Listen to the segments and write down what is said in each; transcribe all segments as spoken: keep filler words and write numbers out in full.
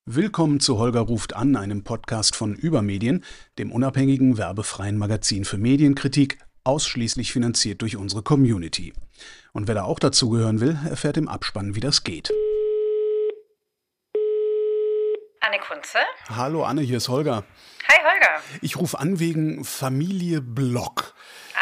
Willkommen zu Holger ruft an, einem Podcast von Übermedien, dem unabhängigen werbefreien Magazin für Medienkritik, ausschließlich finanziert durch unsere Community. Und wer da auch dazugehören will, erfährt im Abspann, wie das geht. Anne Kunze? Hallo Anne, hier ist Holger. Hi Holger. Ich rufe an wegen Familie Block.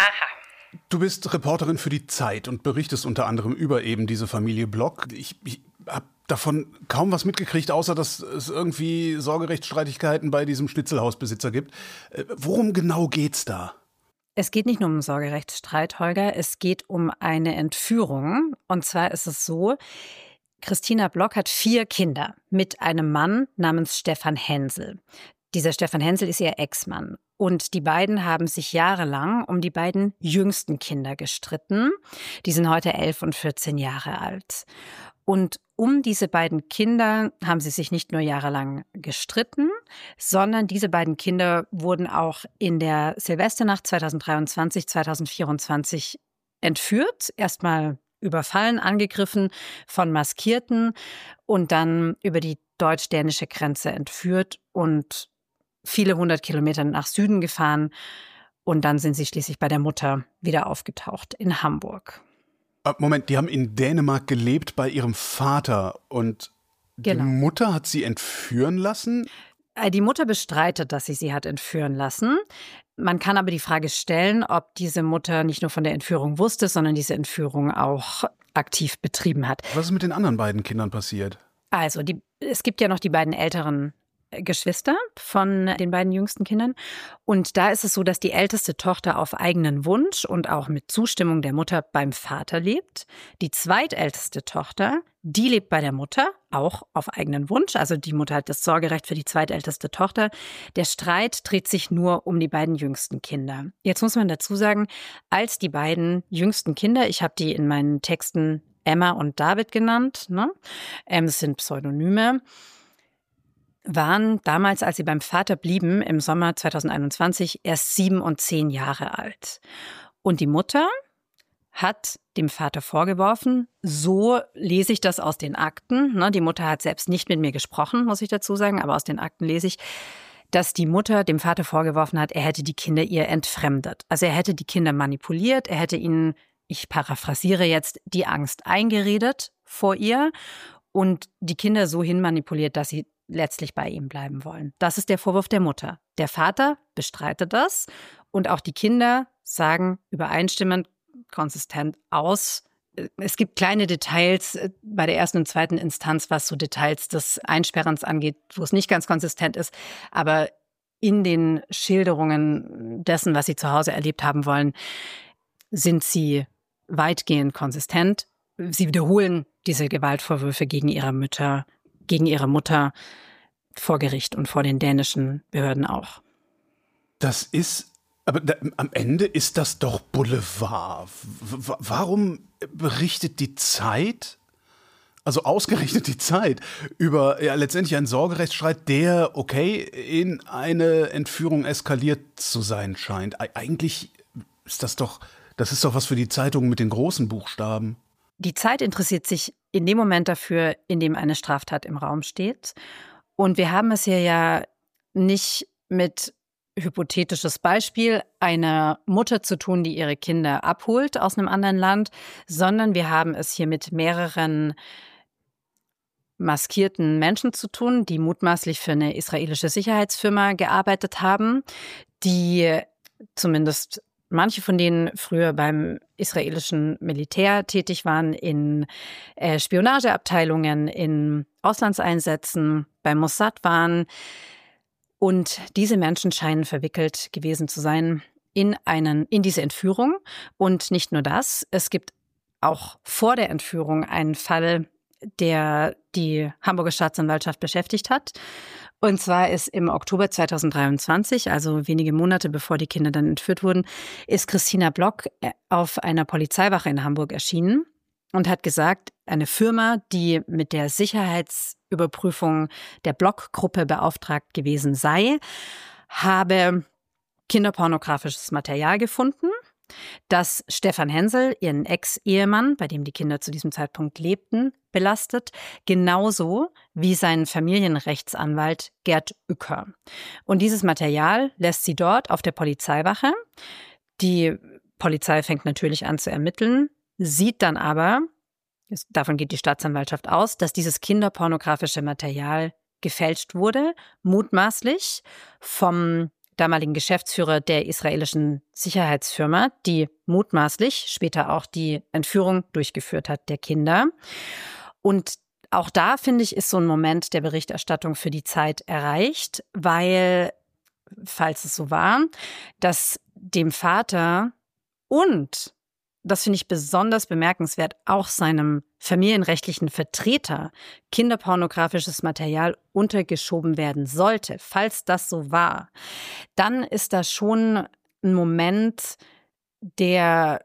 Aha. Du bist Reporterin für die Zeit und berichtest unter anderem über eben diese Familie Block. Ich, ich habe davon kaum was mitgekriegt, außer dass es irgendwie Sorgerechtsstreitigkeiten bei diesem Schnitzelhausbesitzer gibt. Äh, worum genau geht's da? Es geht nicht nur um einen Sorgerechtsstreit, Holger. Es geht um eine Entführung. Und zwar ist es so, Christina Block hat vier Kinder mit einem Mann namens Stefan Hensel. Dieser Stefan Hensel ist ihr Ex-Mann. Und die beiden haben sich jahrelang um die beiden jüngsten Kinder gestritten. Die sind heute elf und vierzehn Jahre alt. Und um diese beiden Kinder haben sie sich nicht nur jahrelang gestritten, sondern diese beiden Kinder wurden auch in der Silvesternacht zweitausenddreiundzwanzig, zweitausendvierundzwanzig entführt. Erstmal überfallen, angegriffen von Maskierten und dann über die deutsch-dänische Grenze entführt und viele hundert Kilometer nach Süden gefahren. Und dann sind sie schließlich bei der Mutter wieder aufgetaucht in Hamburg. Moment, die haben in Dänemark gelebt bei ihrem Vater und Genau. Die Mutter hat sie entführen lassen? Die Mutter bestreitet, dass sie sie hat entführen lassen. Man kann aber die Frage stellen, ob diese Mutter nicht nur von der Entführung wusste, sondern diese Entführung auch aktiv betrieben hat. Was ist mit den anderen beiden Kindern passiert? Also, die, es gibt ja noch die beiden älteren Geschwister von den beiden jüngsten Kindern. Und da ist es so, dass die älteste Tochter auf eigenen Wunsch und auch mit Zustimmung der Mutter beim Vater lebt. Die zweitälteste Tochter, die lebt bei der Mutter, auch auf eigenen Wunsch. Also die Mutter hat das Sorgerecht für die zweitälteste Tochter. Der Streit dreht sich nur um die beiden jüngsten Kinder. Jetzt muss man dazu sagen, als die beiden jüngsten Kinder, ich habe die in meinen Texten Emma und David genannt, ne? Das sind Pseudonyme, waren damals, als sie beim Vater blieben, im Sommer zweitausendeinundzwanzig erst sieben und zehn Jahre alt. Und die Mutter hat dem Vater vorgeworfen, so lese ich das aus den Akten, ne, die Mutter hat selbst nicht mit mir gesprochen, muss ich dazu sagen, aber aus den Akten lese ich, dass die Mutter dem Vater vorgeworfen hat, er hätte die Kinder ihr entfremdet. Also er hätte die Kinder manipuliert, er hätte ihnen, ich paraphrasiere jetzt, die Angst eingeredet vor ihr und die Kinder so hin manipuliert, dass sie letztlich bei ihm bleiben wollen. Das ist der Vorwurf der Mutter. Der Vater bestreitet das und auch die Kinder sagen übereinstimmend, konsistent aus. Es gibt kleine Details bei der ersten und zweiten Instanz, was so Details des Einsperrens angeht, wo es nicht ganz konsistent ist, aber in den Schilderungen dessen, was sie zu Hause erlebt haben wollen, sind sie weitgehend konsistent. Sie wiederholen diese Gewaltvorwürfe gegen ihre Mütter, gegen ihre Mutter vor Gericht und vor den dänischen Behörden auch. Das ist, aber da, am Ende ist das doch Boulevard. W- warum berichtet die Zeit, also ausgerechnet die Zeit, über ja letztendlich einen Sorgerechtsstreit, der, okay, in eine Entführung eskaliert zu sein scheint? E- eigentlich ist das doch, das ist doch was für die Zeitungen mit den großen Buchstaben. Die Zeit interessiert sich in dem Moment dafür, in dem eine Straftat im Raum steht. Und wir haben es hier ja nicht mit hypothetisches Beispiel einer Mutter zu tun, die ihre Kinder abholt aus einem anderen Land, sondern wir haben es hier mit mehreren maskierten Menschen zu tun, die mutmaßlich für eine israelische Sicherheitsfirma gearbeitet haben, die zumindest manche von denen früher beim israelischen Militär tätig waren, in äh, Spionageabteilungen, in Auslandseinsätzen, beim Mossad waren. Und diese Menschen scheinen verwickelt gewesen zu sein in einen, in diese Entführung. Und nicht nur das, es gibt auch vor der Entführung einen Fall, der die Hamburger Staatsanwaltschaft beschäftigt hat. Und zwar ist im Oktober zweitausenddreiundzwanzig, also wenige Monate bevor die Kinder dann entführt wurden, ist Christina Block auf einer Polizeiwache in Hamburg erschienen und hat gesagt, eine Firma, die mit der Sicherheitsüberprüfung der Block-Gruppe beauftragt gewesen sei, habe kinderpornografisches Material gefunden, das Stefan Hensel, ihren Ex-Ehemann, bei dem die Kinder zu diesem Zeitpunkt lebten, belastet, genauso wie sein Familienrechtsanwalt Gerd Uecker. Und dieses Material lässt sie dort auf der Polizeiwache. Die Polizei fängt natürlich an zu ermitteln, sieht dann aber, davon geht die Staatsanwaltschaft aus, dass dieses kinderpornografische Material gefälscht wurde, mutmaßlich vom damaligen Geschäftsführer der israelischen Sicherheitsfirma, die mutmaßlich später auch die Entführung durchgeführt hat der Kinder. Und auch da, finde ich, ist so ein Moment der Berichterstattung für die Zeit erreicht, weil, falls es so war, dass dem Vater und, das finde ich besonders bemerkenswert, auch seinem familienrechtlichen Vertreter kinderpornografisches Material untergeschoben werden sollte. Falls das so war, dann ist das schon ein Moment, der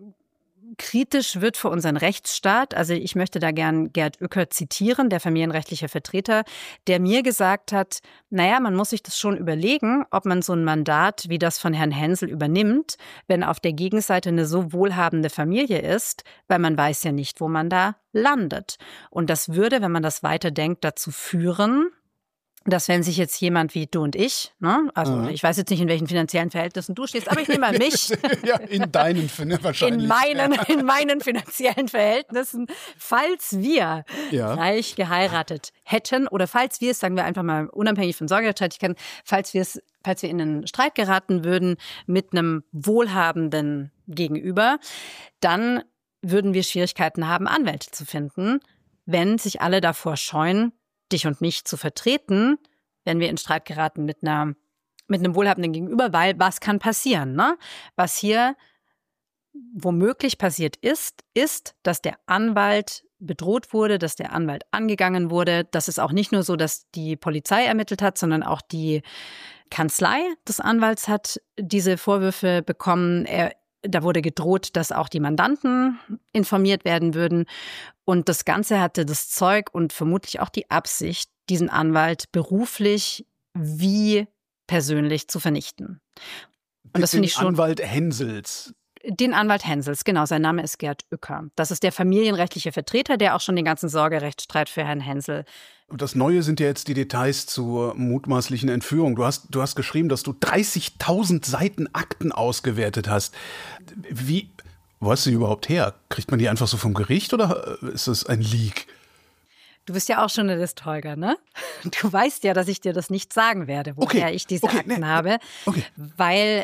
kritisch wird für unseren Rechtsstaat. Also ich möchte da gern Gerd Uecker zitieren, der familienrechtliche Vertreter, der mir gesagt hat, naja, man muss sich das schon überlegen, ob man so ein Mandat wie das von Herrn Hensel übernimmt, wenn auf der Gegenseite eine so wohlhabende Familie ist, weil man weiß ja nicht, wo man da landet. Und das würde, wenn man das weiterdenkt, dazu führen, dass wenn sich jetzt jemand wie du und ich, ne, also mhm. ich weiß jetzt nicht, in welchen finanziellen Verhältnissen du stehst, aber ich nehme mal mich. Ja, in deinen, wahrscheinlich. In meinen, in meinen finanziellen Verhältnissen, falls wir ja. reich geheiratet hätten oder falls wir es, sagen wir einfach mal unabhängig von Sorgerechtfertigkeit, falls wir es, falls wir in einen Streit geraten würden mit einem wohlhabenden Gegenüber, dann würden wir Schwierigkeiten haben, Anwälte zu finden, wenn sich alle davor scheuen, dich und mich zu vertreten, wenn wir in Streit geraten mit einer mit einem wohlhabenden Gegenüber, weil was kann passieren, ne? Was hier womöglich passiert ist, ist, dass der Anwalt bedroht wurde, dass der Anwalt angegangen wurde. Das ist auch nicht nur so, dass die Polizei ermittelt hat, sondern auch die Kanzlei des Anwalts hat diese Vorwürfe bekommen. Er Da wurde gedroht, dass auch die Mandanten informiert werden würden. Und das Ganze hatte das Zeug und vermutlich auch die Absicht, diesen Anwalt beruflich wie persönlich zu vernichten. Und das finde ich schon. Anwalt Hensels. Den Anwalt Hensels, genau. Sein Name ist Gerd Uecker. Das ist der familienrechtliche Vertreter, der auch schon den ganzen Sorgerechtsstreit für Herrn Hensel. Und das Neue sind ja jetzt die Details zur mutmaßlichen Entführung. Du hast, du hast geschrieben, dass du dreißigtausend Seiten Akten ausgewertet hast. Wie, wo hast du die überhaupt her? Kriegt man die einfach so vom Gericht oder ist das ein Leak? Du bist ja auch Journalist, Holger, ne? Du weißt ja, dass ich dir das nicht sagen werde, woher okay. ich diese okay. Akten nee. habe, okay. weil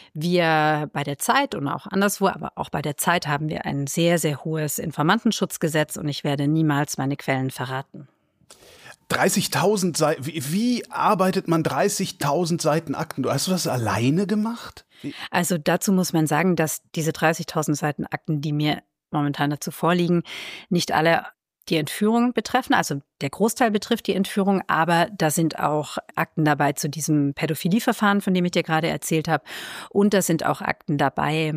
wir bei der Zeit und auch anderswo, aber auch bei der Zeit haben wir ein sehr, sehr hohes Informantenschutzgesetz und ich werde niemals meine Quellen verraten. dreißigtausend Seiten, wie, wie arbeitet man dreißigtausend Seiten Akten? Hast du das alleine gemacht? Wie? Also dazu muss man sagen, dass diese dreißigtausend Seiten Akten, die mir momentan dazu vorliegen, nicht alle die Entführung betreffen, also der Großteil betrifft die Entführung, aber da sind auch Akten dabei zu diesem Pädophilieverfahren, von dem ich dir gerade erzählt habe. Und da sind auch Akten dabei,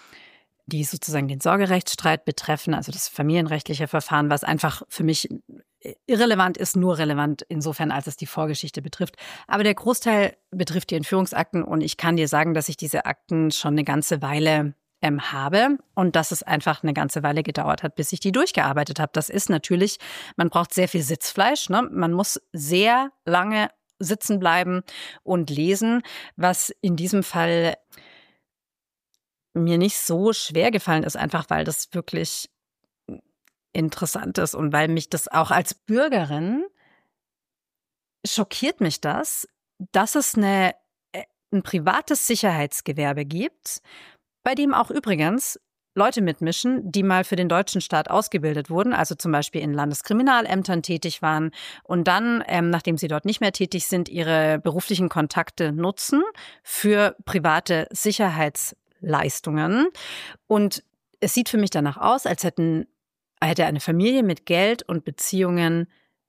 die sozusagen den Sorgerechtsstreit betreffen, also das familienrechtliche Verfahren, was einfach für mich irrelevant ist, nur relevant insofern, als es die Vorgeschichte betrifft. Aber der Großteil betrifft die Entführungsakten und ich kann dir sagen, dass ich diese Akten schon eine ganze Weile habe und dass es einfach eine ganze Weile gedauert hat, bis ich die durchgearbeitet habe. Das ist natürlich, man braucht sehr viel Sitzfleisch, ne? Man muss sehr lange sitzen bleiben und lesen, was in diesem Fall mir nicht so schwer gefallen ist, einfach weil das wirklich interessant ist und weil mich das auch als Bürgerin schockiert mich das, dass es eine, ein privates Sicherheitsgewerbe gibt, bei dem auch übrigens Leute mitmischen, die mal für den deutschen Staat ausgebildet wurden, also zum Beispiel in Landeskriminalämtern tätig waren und dann, ähm, nachdem sie dort nicht mehr tätig sind, ihre beruflichen Kontakte nutzen für private Sicherheitsleistungen. Und es sieht für mich danach aus, als hätten, hätte eine Familie mit Geld und Beziehungen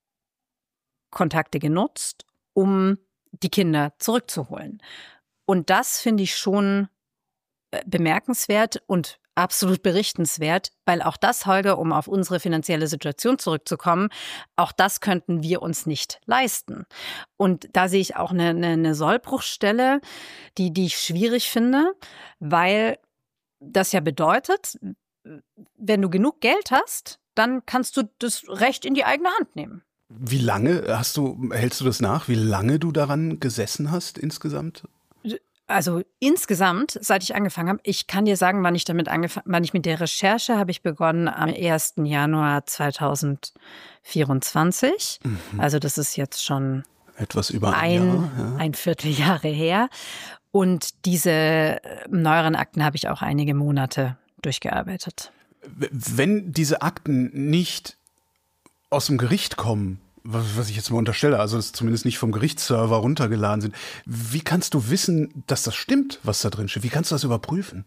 Kontakte genutzt, um die Kinder zurückzuholen. Und das finde ich schon bemerkenswert und absolut berichtenswert, weil auch das, Holger, um auf unsere finanzielle Situation zurückzukommen, auch das könnten wir uns nicht leisten. Und da sehe ich auch eine, eine, eine Sollbruchstelle, die, die ich schwierig finde, weil das ja bedeutet, wenn du genug Geld hast, dann kannst du das Recht in die eigene Hand nehmen. Wie lange hast du, hältst du das nach, wie lange du daran gesessen hast insgesamt? Also insgesamt, seit ich angefangen habe, ich kann dir sagen, wann ich damit angefangen, wann ich mit der Recherche habe ich begonnen am ersten Januar zweitausendvierundzwanzig. Mhm. Also das ist jetzt schon etwas über ein, ein Jahr, ja. ein Vierteljahre her. Und diese neueren Akten habe ich auch einige Monate durchgearbeitet. Wenn diese Akten nicht aus dem Gericht kommen, was ich jetzt mal unterstelle, also dass zumindest nicht vom Gerichtsserver runtergeladen sind, wie kannst du wissen, dass das stimmt, was da drin steht? Wie kannst du das überprüfen?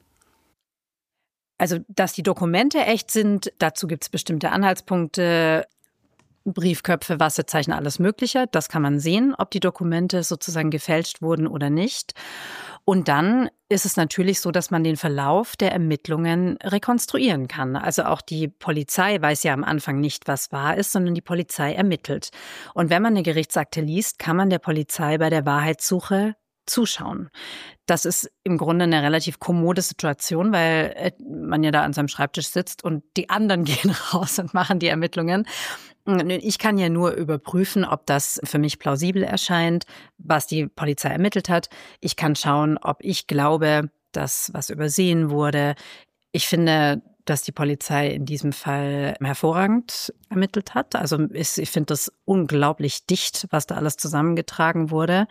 Also, dass die Dokumente echt sind, dazu gibt es bestimmte Anhaltspunkte, Briefköpfe, Wasserzeichen, alles Mögliche. Das kann man sehen, ob die Dokumente sozusagen gefälscht wurden oder nicht. Und dann ist es natürlich so, dass man den Verlauf der Ermittlungen rekonstruieren kann. Also auch die Polizei weiß ja am Anfang nicht, was wahr ist, sondern die Polizei ermittelt. Und wenn man eine Gerichtsakte liest, kann man der Polizei bei der Wahrheitssuche zuschauen. Das ist im Grunde eine relativ kommode Situation, weil man ja da an seinem Schreibtisch sitzt und die anderen gehen raus und machen die Ermittlungen. Ich kann ja nur überprüfen, ob das für mich plausibel erscheint, was die Polizei ermittelt hat. Ich kann schauen, ob ich glaube, dass was übersehen wurde. Ich finde, dass die Polizei in diesem Fall hervorragend ermittelt hat. Also ich finde das unglaublich dicht, was da alles zusammengetragen wurde.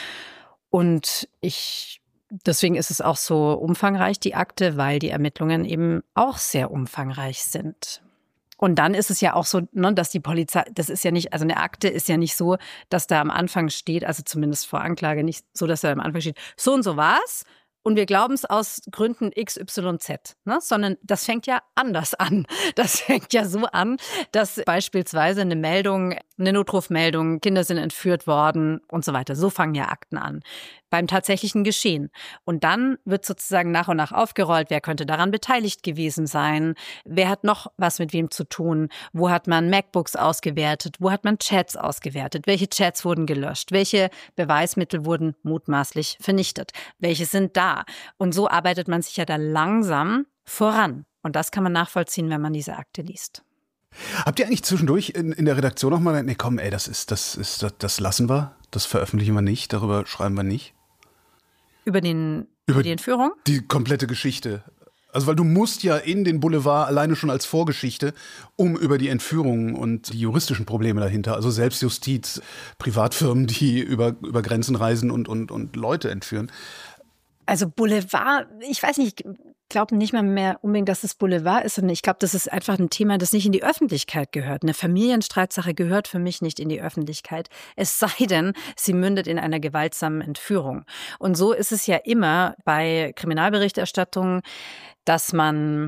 Und ich deswegen ist es auch so umfangreich, die Akte, weil die Ermittlungen eben auch sehr umfangreich sind. Und dann ist es ja auch so, ne, dass die Polizei, das ist ja nicht, also eine Akte ist ja nicht so, dass da am Anfang steht, also zumindest vor Anklage nicht so, dass da am Anfang steht, so und so war's. Und wir glauben es aus Gründen X Y Z, ne? Sondern das fängt ja anders an. Das fängt ja so an, dass beispielsweise eine Meldung, eine Notrufmeldung, Kinder sind entführt worden und so weiter. So fangen ja Akten an. Beim tatsächlichen Geschehen. Und dann wird sozusagen nach und nach aufgerollt, wer könnte daran beteiligt gewesen sein, wer hat noch was mit wem zu tun, wo hat man MacBooks ausgewertet, wo hat man Chats ausgewertet, welche Chats wurden gelöscht, welche Beweismittel wurden mutmaßlich vernichtet, welche sind da. Und so arbeitet man sich ja da langsam voran. Und das kann man nachvollziehen, wenn man diese Akte liest. Habt ihr eigentlich zwischendurch in, in der Redaktion noch mal gedacht, nee, komm, ey, das ist, das ist, das, das lassen wir, das veröffentlichen wir nicht, darüber schreiben wir nicht? Über, den, über über die Entführung? Die komplette Geschichte. Also weil du musst ja in den Boulevard alleine schon als Vorgeschichte, um über die Entführungen und die juristischen Probleme dahinter, also Selbstjustiz, Privatfirmen, die über, über Grenzen reisen und, und, und Leute entführen. Also Boulevard, ich weiß nicht, ich glaube nicht mal mehr unbedingt, dass es Boulevard ist, sondern ich glaube, das ist einfach ein Thema, das nicht in die Öffentlichkeit gehört. Eine Familienstreitsache gehört für mich nicht in die Öffentlichkeit, es sei denn, sie mündet in einer gewaltsamen Entführung. Und so ist es ja immer bei Kriminalberichterstattung, dass man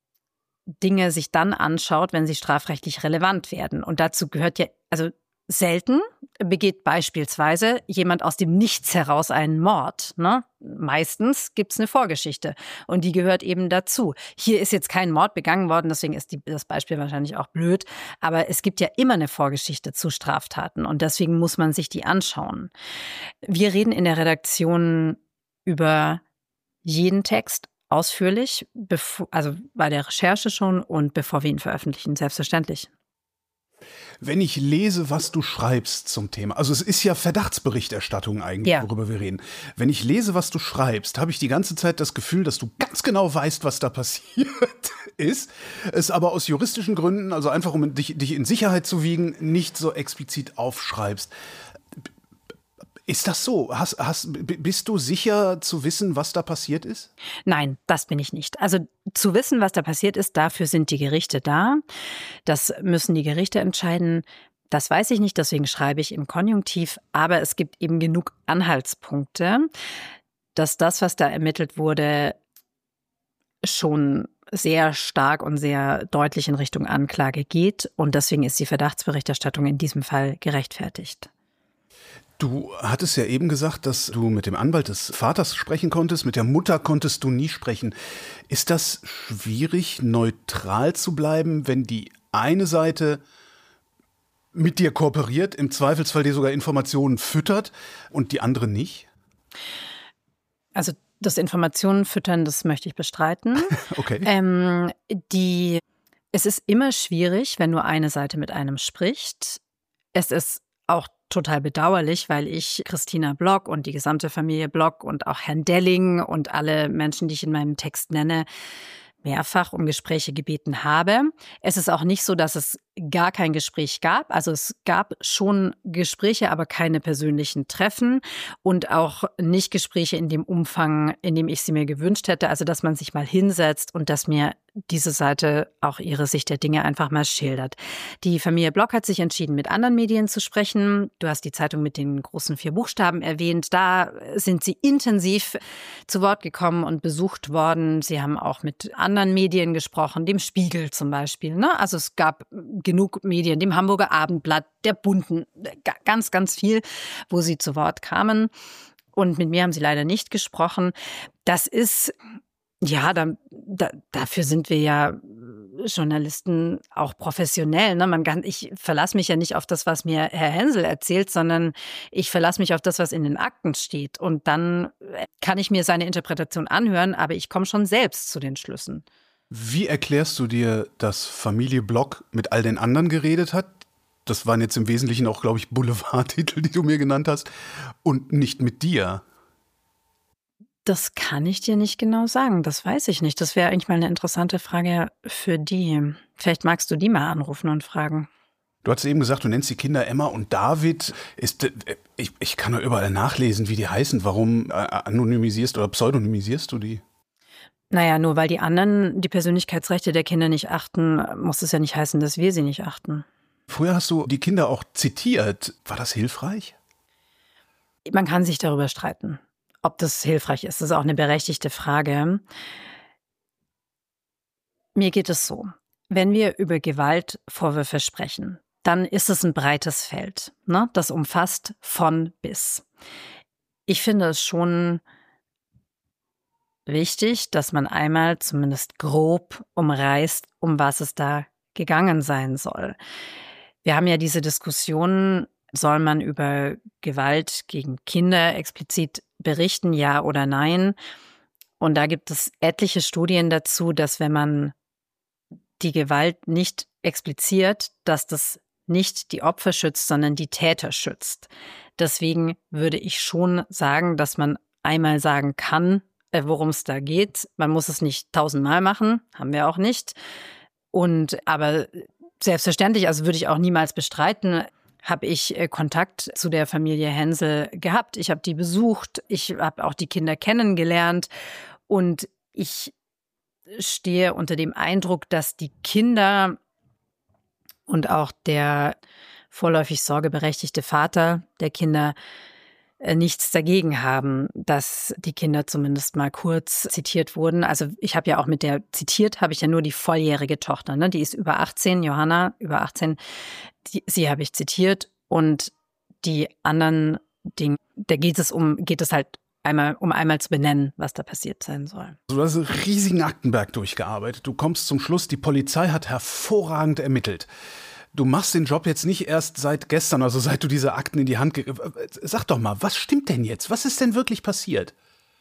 Dinge sich dann anschaut, wenn sie strafrechtlich relevant werden. Und dazu gehört ja, also selten begeht beispielsweise jemand aus dem Nichts heraus einen Mord. Ne? Meistens gibt's eine Vorgeschichte und die gehört eben dazu. Hier ist jetzt kein Mord begangen worden, deswegen ist die, das Beispiel wahrscheinlich auch blöd. Aber es gibt ja immer eine Vorgeschichte zu Straftaten und deswegen muss man sich die anschauen. Wir reden in der Redaktion über jeden Text ausführlich, bevor, also bei der Recherche schon und bevor wir ihn veröffentlichen, selbstverständlich. Wenn ich lese, was du schreibst zum Thema, also es ist ja Verdachtsberichterstattung eigentlich, ja, worüber wir reden. Wenn ich lese, was du schreibst, habe ich die ganze Zeit das Gefühl, dass du ganz genau weißt, was da passiert ist, es aber aus juristischen Gründen, also einfach um dich, dich in Sicherheit zu wiegen, nicht so explizit aufschreibst. Ist das so? Hast, hast, bist du sicher zu wissen, was da passiert ist? Nein, das bin ich nicht. Also zu wissen, was da passiert ist, dafür sind die Gerichte da. Das müssen die Gerichte entscheiden. Das weiß ich nicht, deswegen schreibe ich im Konjunktiv. Aber es gibt eben genug Anhaltspunkte, dass das, was da ermittelt wurde, schon sehr stark und sehr deutlich in Richtung Anklage geht. Und deswegen ist die Verdachtsberichterstattung in diesem Fall gerechtfertigt. Du hattest ja eben gesagt, dass du mit dem Anwalt des Vaters sprechen konntest, mit der Mutter konntest du nie sprechen. Ist das schwierig, neutral zu bleiben, wenn die eine Seite mit dir kooperiert, im Zweifelsfall dir sogar Informationen füttert und die andere nicht? Also das Informationen füttern, das möchte ich bestreiten. Okay. Ähm, die Es ist immer schwierig, wenn nur eine Seite mit einem spricht. Es ist auch total bedauerlich, weil ich Christina Block und die gesamte Familie Block und auch Herrn Delling und alle Menschen, die ich in meinem Text nenne, mehrfach um Gespräche gebeten habe. Es ist auch nicht so, dass es gar kein Gespräch gab. Also es gab schon Gespräche, aber keine persönlichen Treffen und auch nicht Gespräche in dem Umfang, in dem ich sie mir gewünscht hätte. Also dass man sich mal hinsetzt und dass mir diese Seite auch ihre Sicht der Dinge einfach mal schildert. Die Familie Block hat sich entschieden, mit anderen Medien zu sprechen. Du hast die Zeitung mit den großen vier Buchstaben erwähnt. Da sind sie intensiv zu Wort gekommen und besucht worden. Sie haben auch mit anderen Medien gesprochen, dem Spiegel zum Beispiel, ne? Also es gab genug Medien, dem Hamburger Abendblatt, der Bunten, ganz, ganz viel, wo sie zu Wort kamen. Und mit mir haben sie leider nicht gesprochen. Das ist, ja, da, da, dafür sind wir ja Journalisten auch professionell. Ne? Man kann, ich verlasse mich ja nicht auf das, was mir Herr Hensel erzählt, sondern ich verlasse mich auf das, was in den Akten steht. Und dann kann ich mir seine Interpretation anhören, aber ich komme schon selbst zu den Schlüssen. Wie erklärst du dir, dass Familie Block mit all den anderen geredet hat? Das waren jetzt im Wesentlichen auch, glaube ich, Boulevardtitel, die du mir genannt hast, und nicht mit dir. Das kann ich dir nicht genau sagen. Das weiß ich nicht. Das wäre eigentlich mal eine interessante Frage für die. Vielleicht magst du die mal anrufen und fragen. Du hast eben gesagt, du nennst die Kinder Emma und David. Ist, ich, ich kann nur überall nachlesen, wie die heißen. Warum anonymisierst oder pseudonymisierst du die? Naja, nur weil die anderen die Persönlichkeitsrechte der Kinder nicht achten, muss es ja nicht heißen, dass wir sie nicht achten. Früher hast du die Kinder auch zitiert. War das hilfreich? Man kann sich darüber streiten, ob das hilfreich ist. Das ist auch eine berechtigte Frage. Mir geht es so, wenn wir über Gewaltvorwürfe sprechen, dann ist es ein breites Feld, ne? Das umfasst von bis. Ich finde es schon wichtig, dass man einmal zumindest grob umreißt, um was es da gegangen sein soll. Wir haben ja diese Diskussion, soll man über Gewalt gegen Kinder explizit berichten, ja oder nein? Und da gibt es etliche Studien dazu, dass wenn man die Gewalt nicht expliziert, dass das nicht die Opfer schützt, sondern die Täter schützt. Deswegen würde ich schon sagen, dass man einmal sagen kann, worum es da geht. Man muss es nicht tausendmal machen, haben wir auch nicht. Und aber selbstverständlich, also würde ich auch niemals bestreiten, habe ich Kontakt zu der Familie Hensel gehabt. Ich habe die besucht, ich habe auch die Kinder kennengelernt und ich stehe unter dem Eindruck, dass die Kinder und auch der vorläufig sorgeberechtigte Vater der Kinder nichts dagegen haben, dass die Kinder zumindest mal kurz zitiert wurden. Also ich habe ja auch mit der zitiert, habe ich ja nur die volljährige Tochter, ne? Die ist über achtzehn, Johanna, über achtzehn. Die, sie habe ich zitiert und die anderen Dinge, da geht es um, geht es halt einmal, um einmal zu benennen, was da passiert sein soll. Du hast einen riesigen Aktenberg durchgearbeitet. Du kommst zum Schluss, die Polizei hat hervorragend ermittelt. Du machst den Job jetzt nicht erst seit gestern, also seit du diese Akten in die Hand ge- Sag doch mal, was stimmt denn jetzt? Was ist denn wirklich passiert?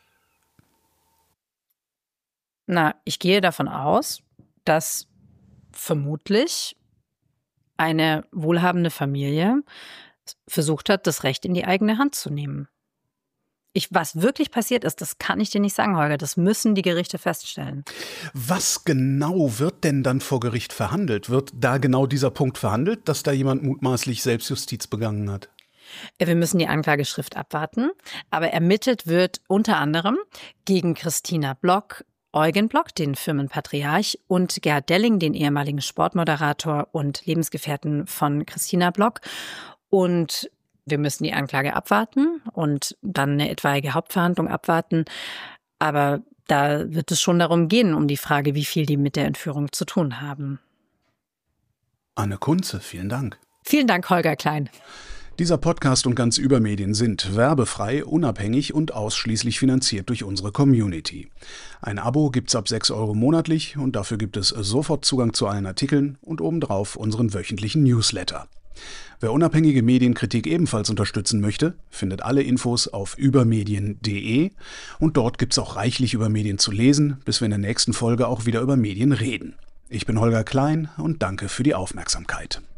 Na, ich gehe davon aus, dass vermutlich eine wohlhabende Familie versucht hat, das Recht in die eigene Hand zu nehmen. Ich, was wirklich passiert ist, das kann ich dir nicht sagen, Holger. Das müssen die Gerichte feststellen. Was genau wird denn dann vor Gericht verhandelt? Wird da genau dieser Punkt verhandelt, dass da jemand mutmaßlich Selbstjustiz begangen hat? Wir müssen die Anklageschrift abwarten. Aber ermittelt wird unter anderem gegen Christina Block, Eugen Block, den Firmenpatriarch, und Gerhard Delling, den ehemaligen Sportmoderator und Lebensgefährten von Christina Block. Und wir müssen die Anklage abwarten und dann eine etwaige Hauptverhandlung abwarten. Aber da wird es schon darum gehen, um die Frage, wie viel die mit der Entführung zu tun haben. Anne Kunze, vielen Dank. Vielen Dank, Holger Klein. Dieser Podcast und ganz Übermedien sind werbefrei, unabhängig und ausschließlich finanziert durch unsere Community. Ein Abo gibt's ab sechs Euro monatlich und dafür gibt es sofort Zugang zu allen Artikeln und obendrauf unseren wöchentlichen Newsletter. Wer unabhängige Medienkritik ebenfalls unterstützen möchte, findet alle Infos auf übermedien punkt de und dort gibt's auch reichlich über Medien zu lesen, bis wir in der nächsten Folge auch wieder über Medien reden. Ich bin Holger Klein und danke für die Aufmerksamkeit.